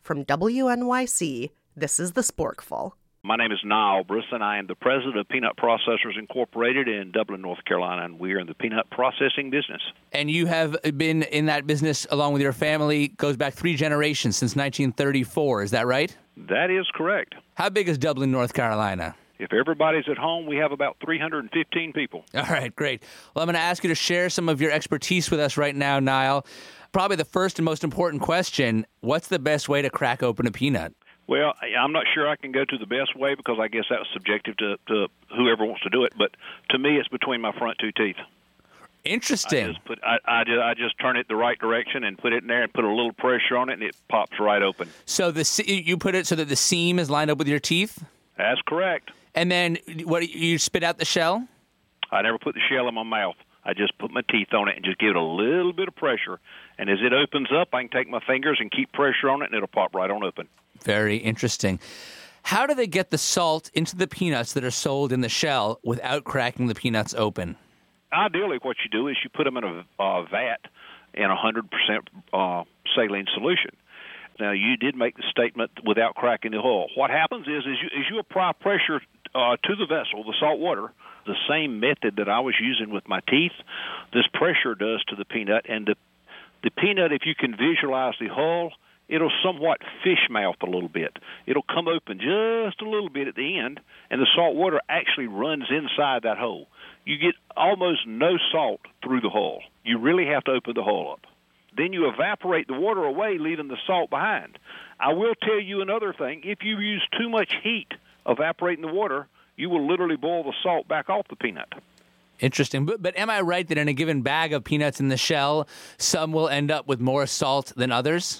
From WNYC, this is The Sporkful. My name is Niall Brisson. I am the president of Peanut Processors Incorporated in Dublin, North Carolina, and we are in the peanut processing business. And you have been in that business along with your family, goes back 3 generations, since 1934. Is that right? That is correct. How big is Dublin, North Carolina? If everybody's at home, we have about 315 people. All right, great. Well, I'm going to ask you to share some of your expertise with us right now, Niall. Probably the first and most important question, what's the best way to crack open a peanut? Well, I'm not sure I can go to the best way because I guess that's subjective to whoever wants to do it. But to me, it's between my front 2 teeth. Interesting. I just turn it the right direction and put it in there and put a little pressure on it, and it pops right open. So you put it so that the seam is lined up with your teeth? That's correct. And then what, you spit out the shell? I never put the shell in my mouth. I just put my teeth on it and just give it a little bit of pressure. And as it opens up, I can take my fingers and keep pressure on it, and it'll pop right on open. Very interesting. How do they get the salt into the peanuts that are sold in the shell without cracking the peanuts open? Ideally, what you do is you put them in a vat in 100% saline solution. Now, you did make the statement without cracking the hull. What happens is as you apply pressure to the vessel, the salt water, the same method that I was using with my teeth, this pressure does to the peanut. And the peanut, if you can visualize the hull, it'll somewhat fish mouth a little bit. It'll come open just a little bit at the end, and the salt water actually runs inside that hole. You get almost no salt through the hull. You really have to open the hull up. Then you evaporate the water away, leaving the salt behind. I will tell you another thing. If you use too much heat evaporating the water, you will literally boil the salt back off the peanut. Interesting. But am I right that in a given bag of peanuts in the shell, some will end up with more salt than others?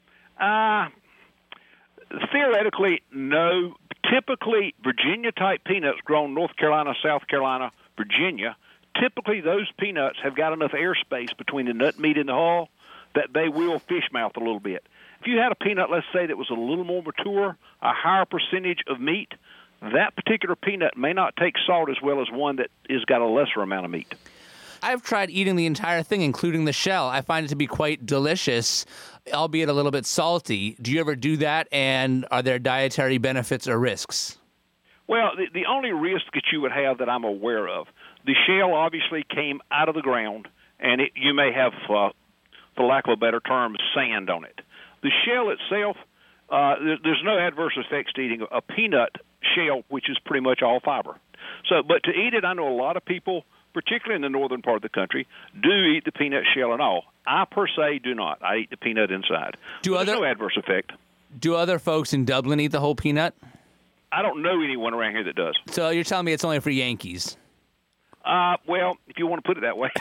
Theoretically, no. Typically, Virginia-type peanuts grown North Carolina, South Carolina, Virginia, typically those peanuts have got enough airspace between the nut meat and the hull that they will fish mouth a little bit. If you had a peanut, let's say, that was a little more mature, a higher percentage of meat, that particular peanut may not take salt as well as one that has got a lesser amount of meat. I've tried eating the entire thing, including the shell. I find it to be quite delicious, albeit a little bit salty. Do you ever do that, and are there dietary benefits or risks? Well, the only risk that you would have that I'm aware of, the shell obviously came out of the ground, and you may have, for lack of a better term, sand on it. The shell itself, there's no adverse effects to eating a peanut shell, which is pretty much all fiber. So, but to eat it, I know a lot of people, particularly in the northern part of the country, do eat the peanut shell and all. I, per se, do not. I eat the peanut inside. There's no adverse effect. Do other folks in Dublin eat the whole peanut? I don't know anyone around here that does. So you're telling me it's only for Yankees? Well, if you want to put it that way.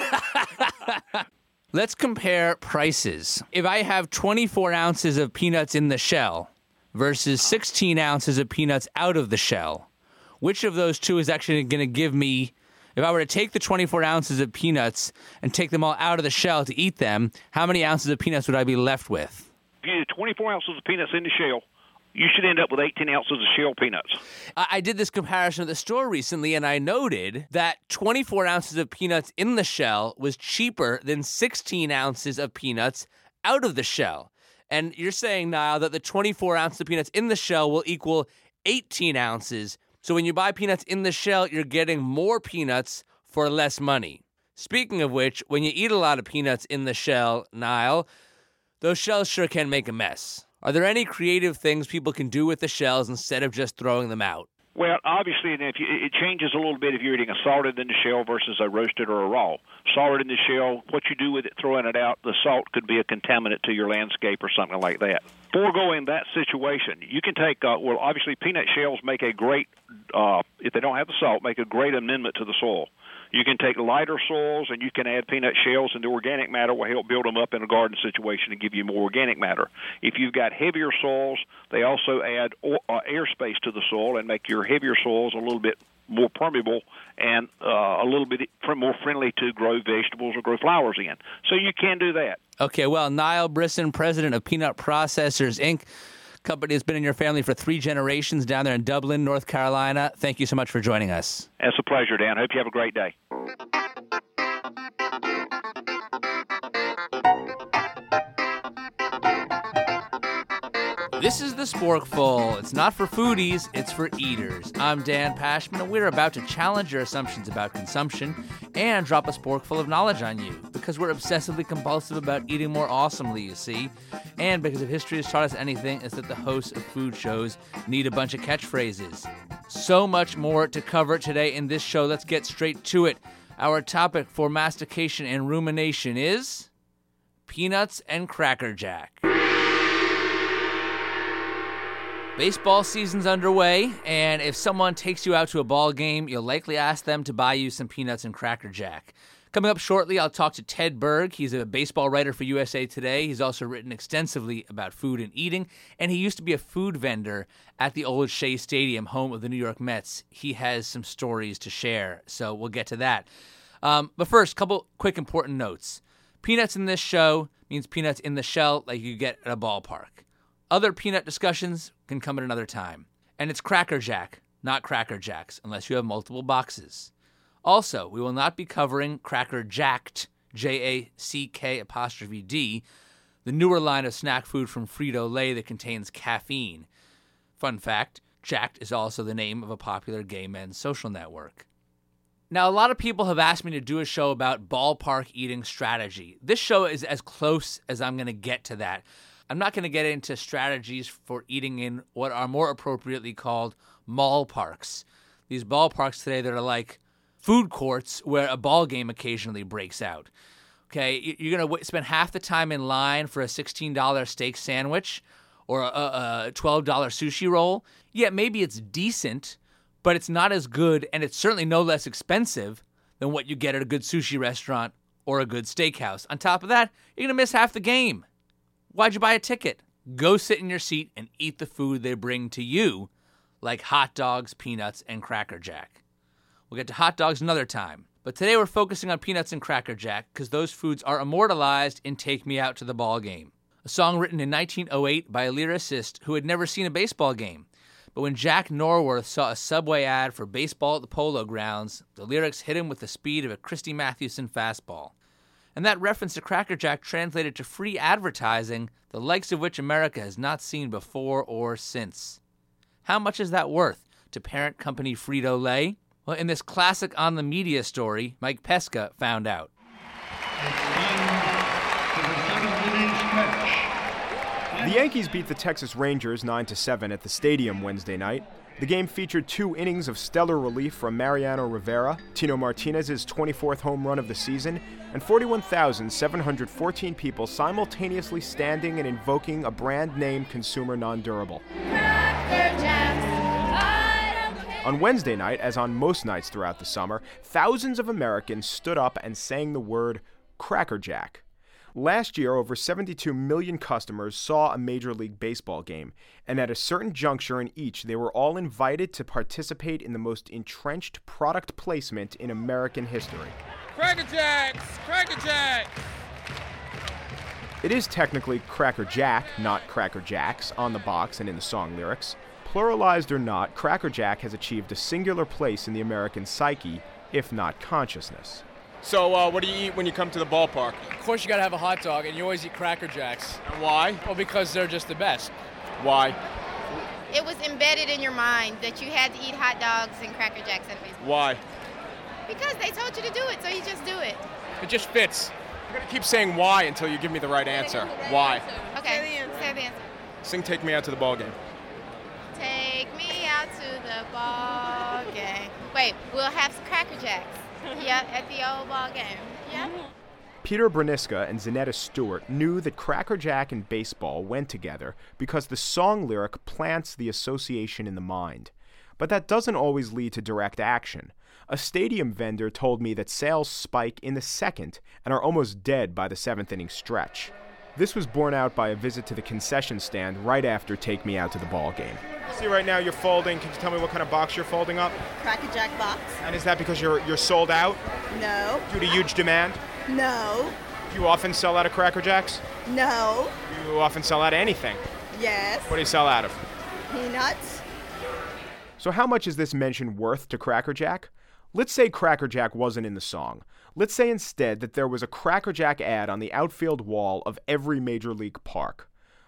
Let's compare prices. If I have 24 ounces of peanuts in the shell versus 16 ounces of peanuts out of the shell, which of those two is actually going to give me, if I were to take the 24 ounces of peanuts and take them all out of the shell to eat them, how many ounces of peanuts would I be left with? If you did 24 ounces of peanuts in the shell, you should end up with 18 ounces of shell peanuts. I did this comparison at the store recently, and I noted that 24 ounces of peanuts in the shell was cheaper than 16 ounces of peanuts out of the shell. And you're saying, Niall, that the 24 ounces of peanuts in the shell will equal 18 ounces. So when you buy peanuts in the shell, you're getting more peanuts for less money. Speaking of which, when you eat a lot of peanuts in the shell, Niall, those shells sure can make a mess. Are there any creative things people can do with the shells instead of just throwing them out? Well, obviously, it changes a little bit if you're eating a salted in the shell versus a roasted or a raw. Salted in the shell, what you do with it, throwing it out, the salt could be a contaminant to your landscape or something like that. Foregoing that situation, you can take, obviously, peanut shells make a great, if they don't have the salt, make a great amendment to the soil. You can take lighter soils and you can add peanut shells, and the organic matter will help build them up in a garden situation and give you more organic matter. If you've got heavier soils, they also add airspace to the soil and make your heavier soils a little bit more permeable and a little bit more friendly to grow vegetables or grow flowers in. So you can do that. Okay, well, Niall Brisson, president of Peanut Processors, Inc., company has been in your family for 3 generations down there in Dublin, North Carolina. Thank you so much for joining us. It's a pleasure, Dan. Hope you have a great day. This is the Sporkful. It's not for foodies, it's for eaters. I'm Dan Pashman, and we're about to challenge your assumptions about consumption and drop a sporkful of knowledge on you, because we're obsessively compulsive about eating more awesomely, you see. And because if history has taught us anything, it's that the hosts of food shows need a bunch of catchphrases. So much more to cover today in this show. Let's get straight to it. Our topic for mastication and rumination is peanuts and Cracker Jack. Baseball season's underway, and if someone takes you out to a ball game, you'll likely ask them to buy you some peanuts and Cracker Jack. Coming up shortly, I'll talk to Ted Berg. He's a baseball writer for USA Today. He's also written extensively about food and eating, and he used to be a food vendor at the old Shea Stadium, home of the New York Mets. He has some stories to share, so we'll get to that. But first, a couple quick important notes. Peanuts in this show means peanuts in the shell like you get at a ballpark. Other peanut discussions can come at another time. And it's Cracker Jack, not Cracker Jacks, unless you have multiple boxes. Also, we will not be covering Cracker Jacked, Jack''D, the newer line of snack food from Frito-Lay that contains caffeine. Fun fact, Jacked is also the name of a popular gay men's social network. Now, a lot of people have asked me to do a show about ballpark eating strategy. This show is as close as I'm going to get to that. I'm not going to get into strategies for eating in what are more appropriately called mall parks. These ballparks today that are like food courts where a ball game occasionally breaks out. Okay, you're going to spend half the time in line for a $16 steak sandwich or a $12 sushi roll. Yeah, maybe it's decent, but it's not as good, and it's certainly no less expensive than what you get at a good sushi restaurant or a good steakhouse. On top of that, you're going to miss half the game. Why'd you buy a ticket? Go sit in your seat and eat the food they bring to you, like hot dogs, peanuts, and Cracker Jack. We'll get to hot dogs another time, but today we're focusing on peanuts and Cracker Jack because those foods are immortalized in Take Me Out to the Ball Game, a song written in 1908 by a lyricist who had never seen a baseball game. But when Jack Norworth saw a Subway ad for baseball at the Polo Grounds, the lyrics hit him with the speed of a Christy Mathewson fastball. And that reference to Cracker Jack translated to free advertising, the likes of which America has not seen before or since. How much is that worth to parent company Frito-Lay? Well, in this classic On the Media story, Mike Pesca found out. The Yankees beat the Texas Rangers 9-7 at the stadium Wednesday night. The game featured 2 innings of stellar relief from Mariano Rivera, Tino Martinez's 24th home run of the season, and 41,714 people simultaneously standing and invoking a brand-name consumer non-durable. On Wednesday night, as on most nights throughout the summer, thousands of Americans stood up and sang the word Cracker Jack. Last year, over 72 million customers saw a Major League Baseball game, and at a certain juncture in each, they were all invited to participate in the most entrenched product placement in American history. Cracker Jacks! Cracker Jacks! It is technically Cracker Jack, not Cracker Jacks, on the box and in the song lyrics. Pluralized or not, Cracker Jack has achieved a singular place in the American psyche, if not consciousness. So, what do you eat when you come to the ballpark? Of course you gotta have a hot dog, and you always eat Cracker Jacks. And why? Well, because they're just the best. Why? It was embedded in your mind that you had to eat hot dogs and Cracker Jacks at baseball. Why? Because they told you to do it, so you just do it. It just fits. You're gonna keep saying why until you give me the right answer. Why? Okay, say the answer. Sing Take Me Out to the Ball Game. Take me out to the ball game. Wait, we'll have some Cracker Jacks. Yeah, at the old ball game. Yeah. Peter Braniska and Zanetta Stewart knew that Cracker Jack and baseball went together because the song lyric plants the association in the mind. But that doesn't always lead to direct action. A stadium vendor told me that sales spike in the second and are almost dead by the 7th inning stretch. This was borne out by a visit to the concession stand right after Take Me Out to the Ball Game. See, right now you're folding. Can you tell me what kind of box you're folding up? Cracker Jack box. And is that because you're sold out? No. Due to huge demand? No. Do you often sell out of Cracker Jacks? No. Do you often sell out of anything? Yes. What do you sell out of? Peanuts. So how much is this mention worth to Cracker Jack? Let's say Cracker Jack wasn't in the song. Let's say instead that there was a Cracker Jack ad on the outfield wall of every Major League park.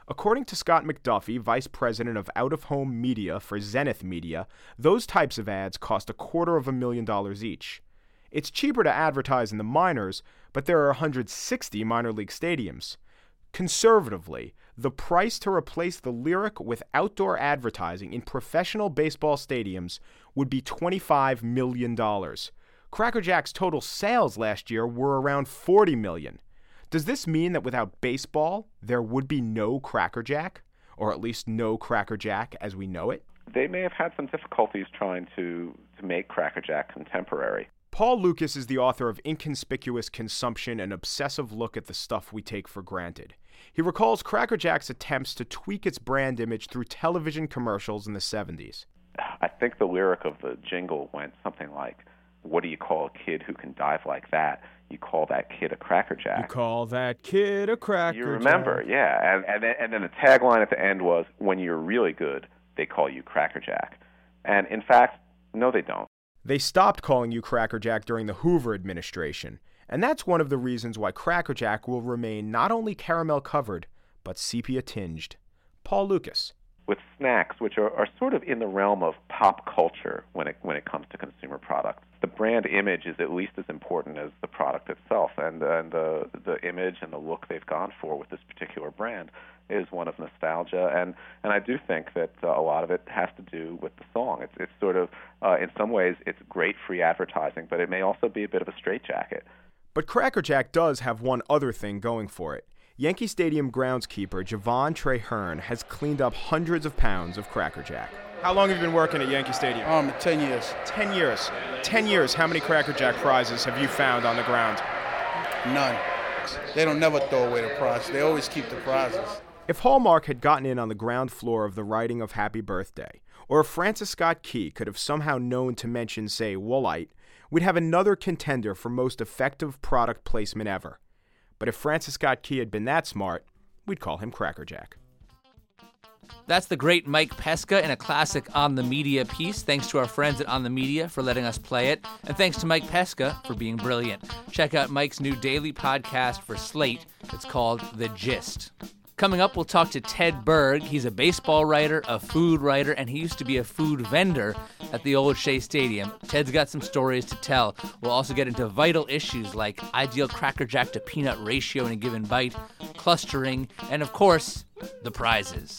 According to Scott McDuffie, vice president of out-of-home media for Zenith Media, those types of ads cost $250,000 each. It's cheaper to advertise in the minors, but there are 160 minor league stadiums. Conservatively, the price to replace the lyric with outdoor advertising in professional baseball stadiums would be $25 million. Cracker Jack's total sales last year were around $40 million. Does this mean that without baseball, there would be no Cracker Jack? Or at least no Cracker Jack as we know it? They may have had some difficulties trying to make Cracker Jack contemporary. Paul Lucas is the author of Inconspicuous Consumption, an obsessive look at the stuff we take for granted. He recalls Cracker Jack's attempts to tweak its brand image through television commercials in the 70s. I think the lyric of the jingle went something like, "What do you call a kid who can dive like that? You call that kid a Cracker Jack." You call that kid a Cracker Jack. You remember, yeah. And then the tagline at the end was, "When you're really good, they call you Cracker Jack." And in fact, no, they don't. They stopped calling you Cracker Jack during the Hoover administration, and that's one of the reasons why Cracker Jack will remain not only caramel-covered, but sepia-tinged. Paul Lucas. With snacks, which are sort of in the realm of pop culture when it comes to consumer products, the brand image is at least as important as the product itself, and the image and the look they've gone for with this particular brand is one of nostalgia, and I do think that a lot of it has to do with the song. It's sort of, in some ways, it's great free advertising, but it may also be a bit of a straitjacket. But Cracker Jack does have one other thing going for it. Yankee Stadium groundskeeper Javon Traherne has cleaned up hundreds of pounds of Cracker Jack. How long have you been working at Yankee Stadium? 10 years. 10 years. 10 years, how many Cracker Jack prizes have you found on the ground? None. They don't never throw away the prizes. They always keep the prizes. If Hallmark had gotten in on the ground floor of the writing of Happy Birthday, or if Francis Scott Key could have somehow known to mention, say, Woolite, we'd have another contender for most effective product placement ever. But if Francis Scott Key had been that smart, we'd call him Cracker Jack. That's the great Mike Pesca in a classic On the Media piece. Thanks to our friends at On the Media for letting us play it. And thanks to Mike Pesca for being brilliant. Check out Mike's new daily podcast for Slate. It's called The Gist. Coming up, we'll talk to Ted Berg. He's a baseball writer, a food writer, and he used to be a food vendor at the old Shea Stadium. Ted's got some stories to tell. We'll also get into vital issues like ideal Cracker Jack to peanut ratio in a given bite, clustering, and of course, the prizes.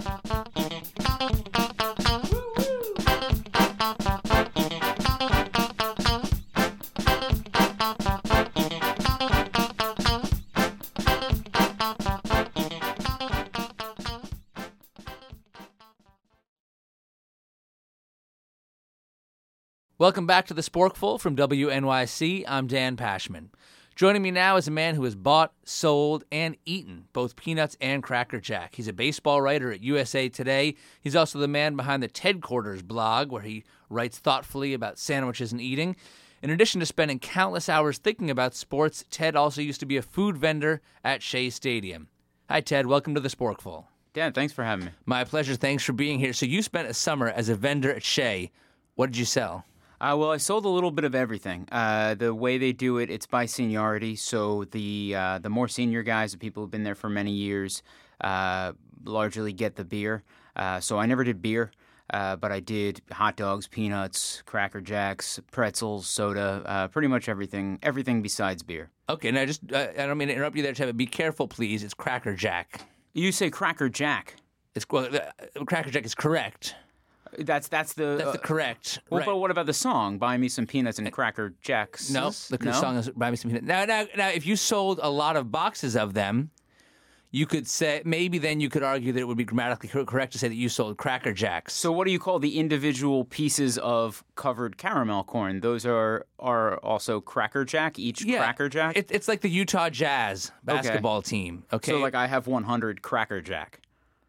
Welcome back to The Sporkful from WNYC. I'm Dan Pashman. Joining me now is a man who has bought, sold, and eaten both peanuts and Cracker Jack. He's a baseball writer at USA Today. He's also the man behind the Ted Quarters blog, where he writes thoughtfully about sandwiches and eating. In addition to spending countless hours thinking about sports, Ted also used to be a food vendor at Shea Stadium. Hi, Ted. Welcome to The Sporkful. Dan, thanks for having me. My pleasure. Thanks for being here. So you spent a summer as a vendor at Shea. What did you sell? Well, I sold a little bit of everything. The way they do it, it's by seniority. So the more senior guys, the people who've been there for many years, largely get the beer. So I never did beer, but I did hot dogs, peanuts, Cracker Jacks, pretzels, soda, pretty much everything besides beer. Okay, now just I don't mean to interrupt you there, Ted, but be careful, please. It's Cracker Jack. You say Cracker Jack. Cracker Jack is correct. That's the correct. Well, right. But what about the song? Buy me some peanuts and Cracker Jacks. No, the song is Buy Me Some Peanuts. Now, if you sold a lot of boxes of them, you could say maybe then you could argue that it would be grammatically correct to say that you sold Cracker Jacks. So what do you call the individual pieces of covered caramel corn? Those are also Cracker Jack. Each Cracker Jack. It's like the Utah Jazz basketball team. Okay. So like I have 100 Cracker Jack.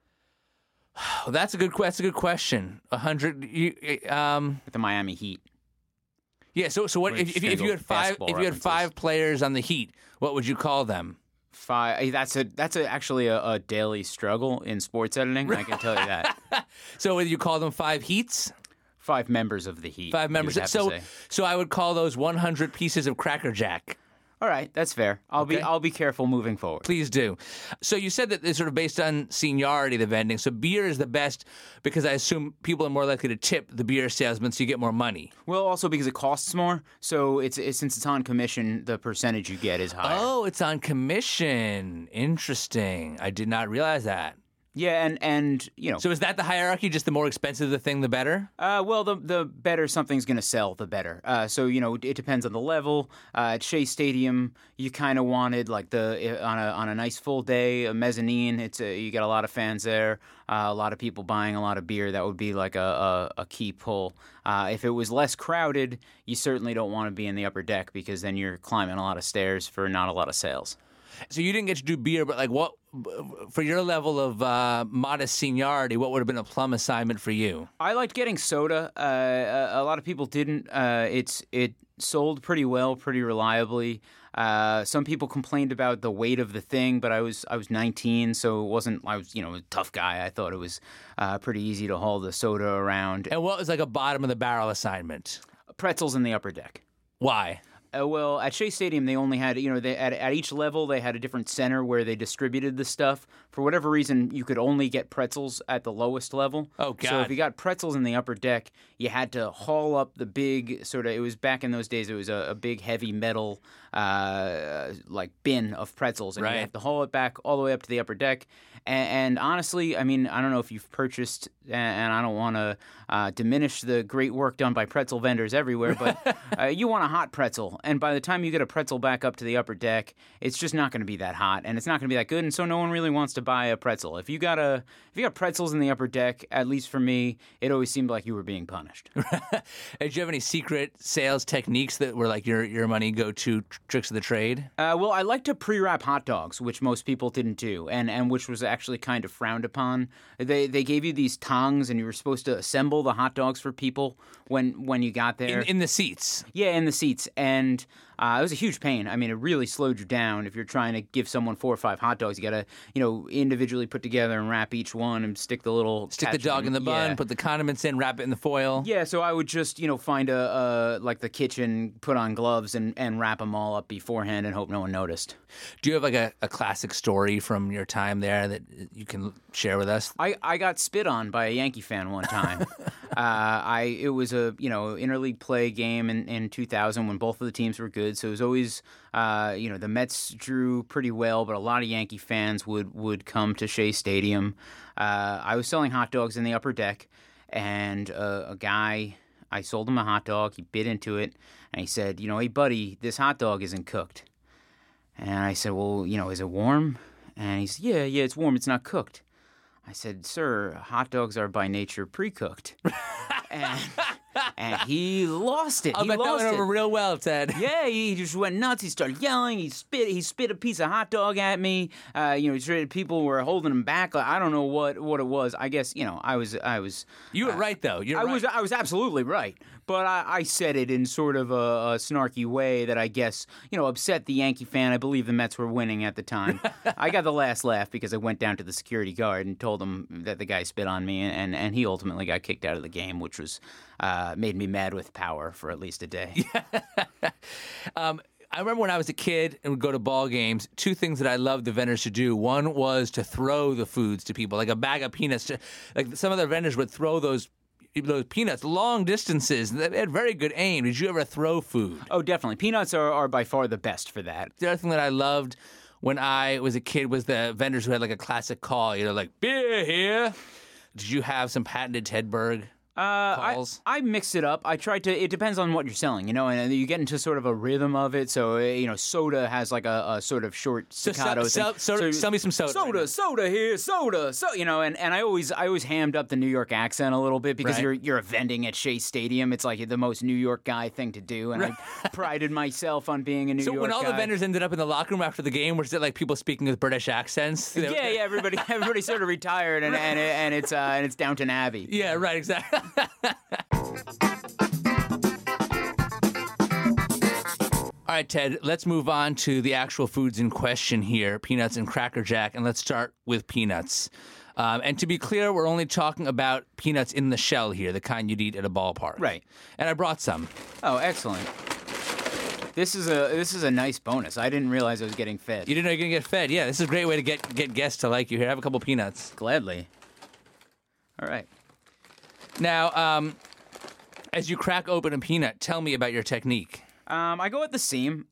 Oh, that's a good question. 100. With the Miami Heat. Yeah. So what if you had five players on the Heat? What would you call them? Five. That's actually a daily struggle in sports editing. I can tell you that. So would you call them 5 Heats? 5 members of the Heat. 5 members. So I would call those 100 pieces of Cracker Jack. All right, that's fair. I'll be careful moving forward. Please do. So you said that it's sort of based on seniority, the vending. So beer is the best because I assume people are more likely to tip the beer salesman, so you get more money. Well, also because it costs more. So since it's on commission, the percentage you get is higher. Oh, it's on commission. Interesting. I did not realize that. Yeah, and So is that the hierarchy? Just the more expensive the thing, the better? Well, the better something's going to sell, the better. So it depends on the level. At Shea Stadium, you kind of wanted like on a nice full day, a mezzanine. You got a lot of fans there, a lot of people buying a lot of beer. That would be like a key pull. If it was less crowded, you certainly don't want to be in the upper deck because then you're climbing a lot of stairs for not a lot of sales. So you didn't get to do beer, but like what for your level of modest seniority, what would have been a plum assignment for you? I liked getting soda. A lot of people didn't. It sold pretty well, pretty reliably. Some people complained about the weight of the thing, but I was 19, so it wasn't. I was a tough guy. I thought it was pretty easy to haul the soda around. And what was like a bottom of the barrel assignment? Pretzels in the upper deck. Why? Well, at Shea Stadium, they only had, at each level, they had a different center where they distributed the stuff. For whatever reason, you could only get pretzels at the lowest level. Oh, God. So if you got pretzels in the upper deck, you had to haul up the big it was back in those days, it was a big heavy metal like bin of pretzels. And right. You have to haul it back all the way up to the upper deck. And honestly, I mean, I don't know if you've purchased, and I don't want to diminish the great work done by pretzel vendors everywhere, but you want a hot pretzel. And by the time you get a pretzel back up to the upper deck, it's just not going to be that hot, and it's not going to be that good, and so no one really wants to buy a pretzel. If you got pretzels in the upper deck, at least for me, it always seemed like you were being punished. Did you have any secret sales techniques that were like your money go-to tricks of the trade? Well, I like to pre-wrap hot dogs, which most people didn't do, and which was actually kind of frowned upon. They gave you these tongs, and you were supposed to assemble the hot dogs for people when you got there. In the seats? Yeah, in the seats. And it was a huge pain. I mean, it really slowed you down. If you're trying to give someone 4 or 5 hot dogs, you got to, individually put together and wrap each one and stick the dog in the bun, yeah. Put the condiments in, wrap it in the foil. Yeah, so I would just, find like the kitchen, put on gloves and wrap them all up beforehand and hope no one noticed. Do you have like a classic story from your time there that you can share with us? I got spit on by a Yankee fan one time. It was a interleague play game in 2000 when both of the teams were good. So it was always the Mets drew pretty well, but a lot of Yankee fans would come to Shea Stadium. I was selling hot dogs in the upper deck, and a guy, I sold him a hot dog. He bit into it, and he said, "Hey buddy, this hot dog isn't cooked." And I said, "Well, is it warm?" And he said, "Yeah, it's warm. It's not cooked." I said, "Sir, hot dogs are by nature pre-cooked." and he lost it. I bet that went over real well, Ted. Yeah, he just went nuts. He started yelling. He spit a piece of hot dog at me. People were holding him back. I don't know what it was. I guess I was. You were right though. I was absolutely right. But I said it in sort of a snarky way that I guess upset the Yankee fan. I believe the Mets were winning at the time. I got the last laugh because I went down to the security guard and told him that the guy spit on me, and he ultimately got kicked out of the game, which was made me mad with power for at least a day. I remember when I was a kid and would go to ball games, 2 things that I loved the vendors to do. One was to throw the foods to people, like a bag of peanuts. Like some of the vendors would throw those peanuts long distances. They had very good aim. Did you ever throw food? Oh, definitely. Peanuts are by far the best for that. The other thing that I loved when I was a kid was the vendors who had like a classic call, like, "Beer here." Did you have some patented Ted Berg calls? I mix it up. I try to. It depends on what you're selling, and you get into sort of a rhythm of it. So soda has like a sort of short staccato thing. Sell me some soda. Soda here, soda. So and I always hammed up the New York accent a little bit because you're vending at Shea Stadium. It's like the most New York guy thing to do, and I prided myself on being a New York guy. So when all the vendors ended up in the locker room after the game, was it like people speaking with British accents? Yeah. Everybody sort of retired, and it's Downton Abbey. Yeah, right. Exactly. All right, Ted, let's move on to the actual foods in question here, peanuts and Cracker Jack, and let's start with peanuts. And to be clear, we're only talking about peanuts in the shell here, the kind you'd eat at a ballpark. Right. And I brought some. Oh, excellent. This is a nice bonus. I didn't realize I was getting fed. You didn't know you're going to get fed. Yeah, this is a great way to get guests to like you. Here, have a couple peanuts. Gladly. All right. Now, as you crack open a peanut, tell me about your technique. I go at the seam.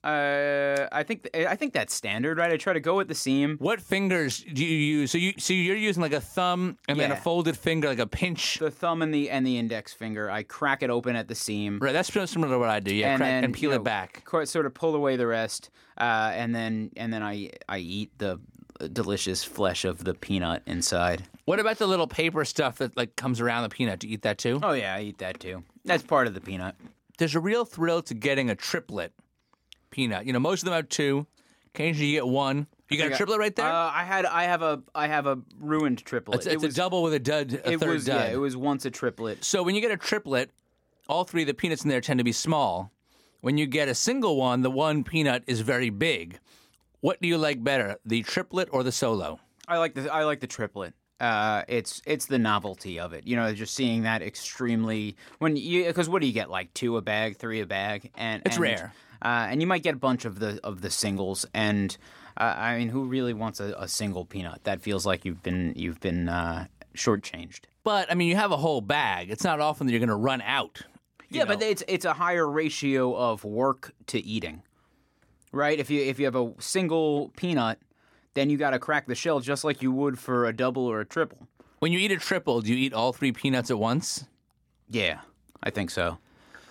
I think that's standard, right? I try to go at the seam. What fingers do you use? So you're using like a thumb and then a folded finger, like a pinch. The thumb and the index finger. I crack it open at the seam. Right, that's similar to what I do. Yeah, and peel it back. Sort of pull away the rest, and then I eat the delicious flesh of the peanut inside. What about the little paper stuff that like comes around the peanut? Do you eat that too? Oh yeah, I eat that too. That's part of the peanut. There's a real thrill to getting a triplet peanut. You know, most of them have two. Occasionally you get one. You got a triplet right there? I have a ruined triplet. It's a double with a third dud. Yeah, it was once a triplet. So when you get a triplet, all three of the peanuts in there tend to be small. When you get a single one, the one peanut is very big. What do you like better, the triplet or the solo? I like the triplet. It's the novelty of it, you know, just seeing that extremely because what do you get, like 2 a bag, 3 a bag, and it's rare, and you might get a bunch of the singles, and I mean, who really wants a single peanut? That feels like you've been shortchanged. But I mean, you have a whole bag. It's not often that you're going to run out. Yeah, but it's a higher ratio of work to eating, right? If you have a single peanut, then you got to crack the shell just like you would for a double or a triple. When you eat a triple, do you eat all 3 peanuts at once? Yeah, I think so.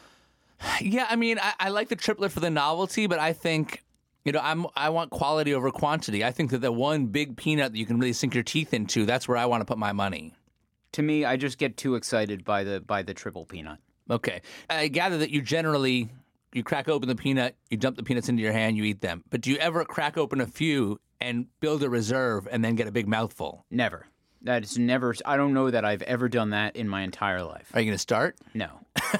Yeah, I mean, I like the triplet for the novelty, but I think, you know, I want quality over quantity. I think that the one big peanut that you can really sink your teeth into, that's where I want to put my money. To me, I just get too excited by the triple peanut. Okay. I gather that you crack open the peanut, you dump the peanuts into your hand, you eat them. But do you ever crack open a few and build a reserve and then get a big mouthful? Never. That is never. I don't know that I've ever done that in my entire life. Are you going to start? No.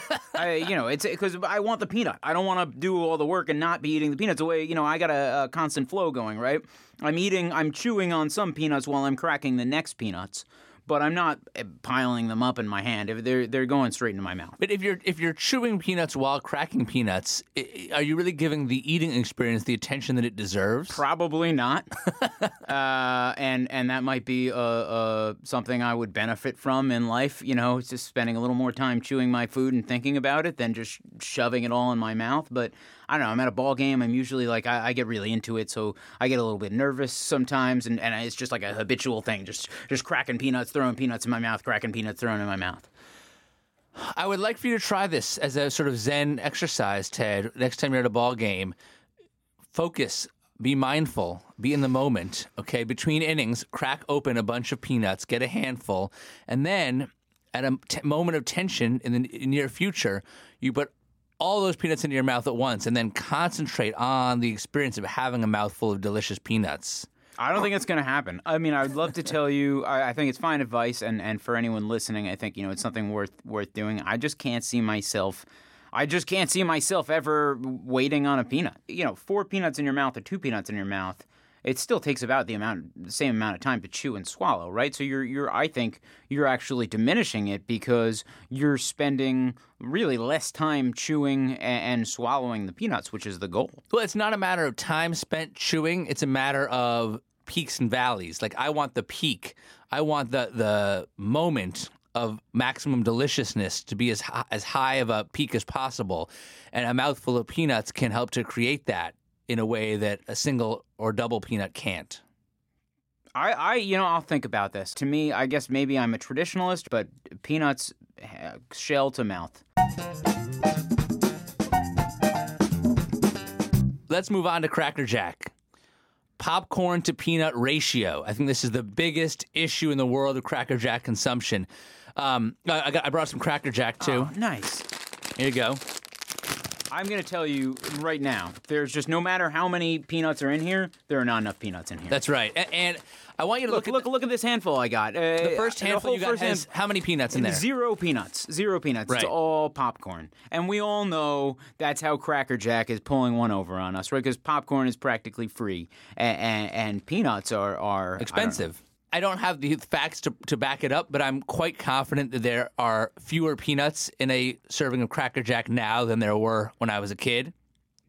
It's because I want the peanut. I don't want to do all the work and not be eating the peanuts away. I got a constant flow going, right? I'm chewing on some peanuts while I'm cracking the next peanuts. But I'm not piling them up in my hand. They're going straight into my mouth. But if you're chewing peanuts while cracking peanuts, are you really giving the eating experience the attention that it deserves? Probably not. And that might be something I would benefit from in life. It's just spending a little more time chewing my food and thinking about it than just shoving it all in my mouth. But I don't know. I'm at a ball game. I'm usually like I get really into it, so I get a little bit nervous sometimes, and it's just like a habitual thing. Just cracking peanuts, throwing peanuts in my mouth, cracking peanuts, throwing in my mouth. I would like for you to try this as a sort of Zen exercise, Ted. Next time you're at a ball game, focus, be mindful, be in the moment. Okay, between innings, crack open a bunch of peanuts, get a handful, and then at a moment of tension in the near future, you put all those peanuts into your mouth at once and then concentrate on the experience of having a mouthful of delicious peanuts. I don't think it's going to happen. I mean, I'd love to tell you, I think it's fine advice, and for anyone listening, I think, it's something worth doing. I just can't see myself ever waiting on a peanut. 4 peanuts in your mouth or 2 peanuts in your mouth, it still takes about the same amount of time to chew and swallow, right? So I think you're actually diminishing it because you're spending really less time chewing and swallowing the peanuts, which is the goal. Well, it's not a matter of time spent chewing. It's a matter of peaks and valleys. Like, I want the peak. I want the moment of maximum deliciousness to be as high of a peak as possible. And a mouthful of peanuts can help to create that in a way that a single or double peanut can't. I'll think about this. To me, I guess maybe I'm a traditionalist, but peanuts, shell to mouth. Let's move on to Cracker Jack. Popcorn to peanut ratio. I think this is the biggest issue in the world of Cracker Jack consumption. I brought some Cracker Jack, too. Oh, nice. Here you go. I'm going to tell you right now, there's just no matter how many peanuts are in here, there are not enough peanuts in here. That's right. And I want you to look at this handful I got. The first handful you got has how many peanuts in there? 0 peanuts. 0 peanuts. Right. It's all popcorn. And we all know that's how Cracker Jack is pulling one over on us, right? Because popcorn is practically free. And peanuts are expensive. I don't have the facts to back it up, but I'm quite confident that there are fewer peanuts in a serving of Cracker Jack now than there were when I was a kid.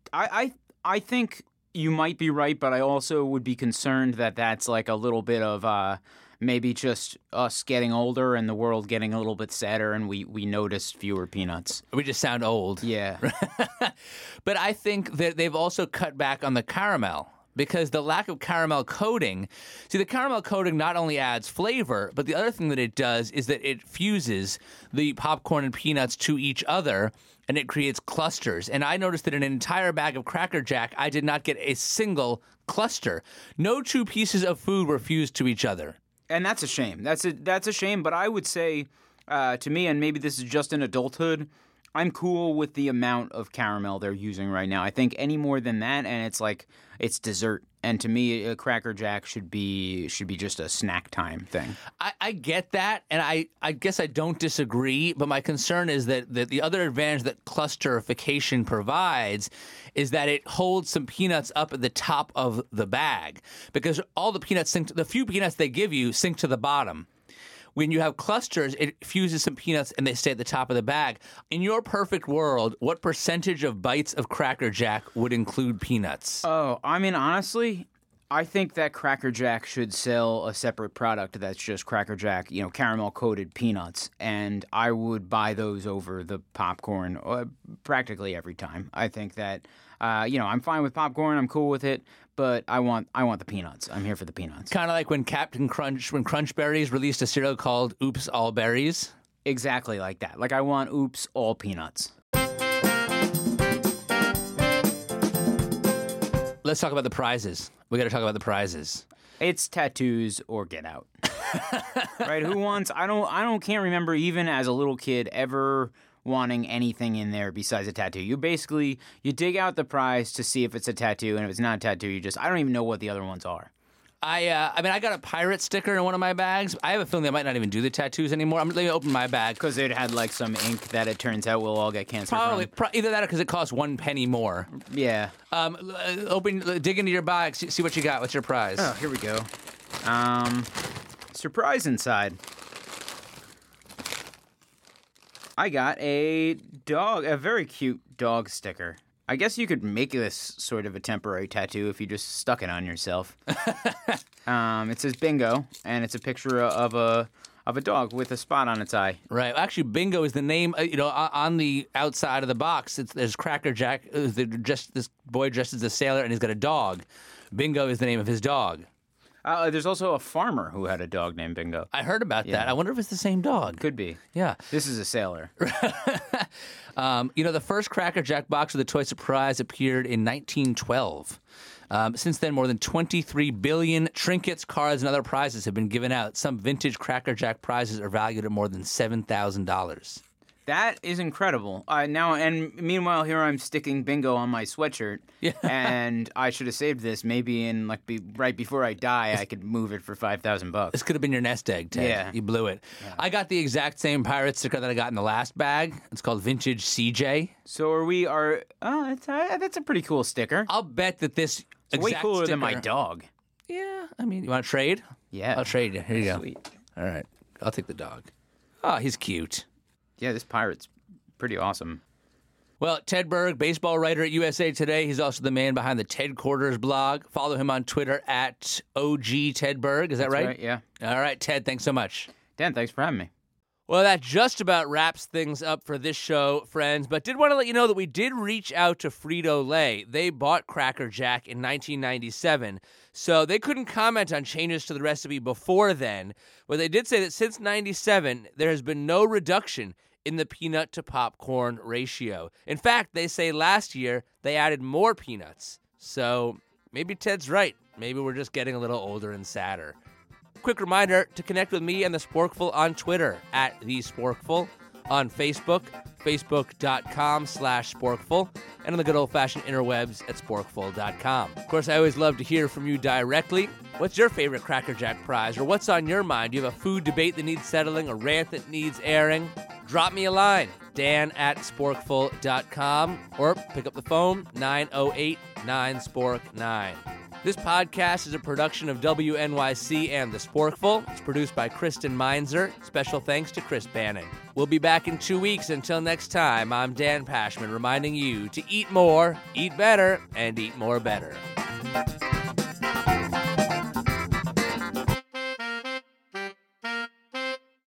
I think you might be right, but I also would be concerned that that's like a little bit of maybe just us getting older and the world getting a little bit sadder, and we notice fewer peanuts. We just sound old. Yeah. But I think that they've also cut back on the caramel. Because the lack of caramel coating, see, the caramel coating not only adds flavor, but the other thing that it does is that it fuses the popcorn and peanuts to each other, and it creates clusters. And I noticed that in an entire bag of Cracker Jack, I did not get a single cluster. No two pieces of food were fused to each other. And that's a shame. That's a shame, but I would say, to me, and maybe this is just in adulthood, I'm cool with the amount of caramel they're using right now. I think any more than that, and it's like it's dessert. And to me, a Cracker Jack should be just a snack time thing. I get that, and I guess I don't disagree. But my concern is that the other advantage that clusterification provides is that it holds some peanuts up at the top of the bag, because all the peanuts the few peanuts they give you sink to the bottom. When you have clusters, it fuses some peanuts and they stay at the top of the bag. In your perfect world, what percentage of bites of Cracker Jack would include peanuts? Oh, I mean, honestly, I think that Cracker Jack should sell a separate product that's just Cracker Jack, caramel-coated peanuts. And I would buy those over the popcorn practically every time. I think that, I'm fine with popcorn. I'm cool with it. But I want the peanuts. I'm here for the peanuts. Kind of like when Crunch Berries released a cereal called Oops All Berries. Exactly like that. Like I want Oops All Peanuts. Let's talk about the prizes. We got to talk about the prizes. It's tattoos or Get Out. Right? Who wants? Can't remember even as a little kid ever wanting anything in there besides a tattoo. You dig out the prize to see if it's a tattoo, and if it's not a tattoo, I don't even know what the other ones are. I got a pirate sticker in one of my bags. I have a feeling they might not even do the tattoos anymore. Let me open my bag. Because it had like some ink that it turns out we'll all get cancer from. Either that or because it costs 1 penny more. Yeah. Dig into your bag, see what you got. What's your prize? Oh, here we go. Surprise inside. I got a very cute dog sticker. I guess you could make this sort of a temporary tattoo if you just stuck it on yourself. It says Bingo, and it's a picture of a dog with a spot on its eye. Right. Actually, Bingo is the name. On the outside of the box, there's Cracker Jack. This boy dressed as a sailor, and he's got a dog. Bingo is the name of his dog. There's also a farmer who had a dog named Bingo. I heard about that. I wonder if it's the same dog. Could be. Yeah. This is a sailor. The first Cracker Jack box of the Toy Surprise appeared in 1912. Since then, more than 23 billion trinkets, cards, and other prizes have been given out. Some vintage Cracker Jack prizes are valued at more than $7,000. That is incredible. Meanwhile, here I'm sticking Bingo on my sweatshirt. Yeah. And I should have saved this. Maybe right before I die, I could move it for $5,000. This could have been your nest egg, Ted. Yeah. You blew it. Yeah. I got the exact same pirate sticker that I got in the last bag. It's called Vintage CJ. So that's a pretty cool sticker. I'll bet that this it's way cooler than my dog. Yeah. I mean, you want to trade? Yeah. I'll trade you. Here you go. Sweet. All right. I'll take the dog. Oh, he's cute. Yeah, this pirate's pretty awesome. Well, Ted Berg, baseball writer at USA Today. He's also the man behind the Ted Quarters blog. Follow him on Twitter at OG Ted Berg. Is that right? Right, yeah. All right, Ted, thanks so much. Dan, thanks for having me. Well, that just about wraps things up for this show, friends. But did want to let you know that we did reach out to Frito-Lay. They bought Cracker Jack in 1997, so they couldn't comment on changes to the recipe before then. But they did say that since 97, there has been no reduction in the peanut to popcorn ratio. In fact, they say last year they added more peanuts. So maybe Ted's right. Maybe we're just getting a little older and sadder. Quick reminder to connect with me and the Sporkful on Twitter at The Sporkful, on Facebook, facebook.com/Sporkful, and on the good old-fashioned interwebs at sporkful.com. Of course, I always love to hear from you directly. What's your favorite Cracker Jack prize, or what's on your mind? Do you have a food debate that needs settling, a rant that needs airing? Drop me a line, dan@sporkful.com, or pick up the phone, 908-9-SPORK-9. This podcast is a production of WNYC and The Sporkful. It's produced by Kristen Meinzer. Special thanks to Chris Bannon. We'll be back in 2 weeks. Until next time, I'm Dan Pashman reminding you to eat more, eat better, and eat more better.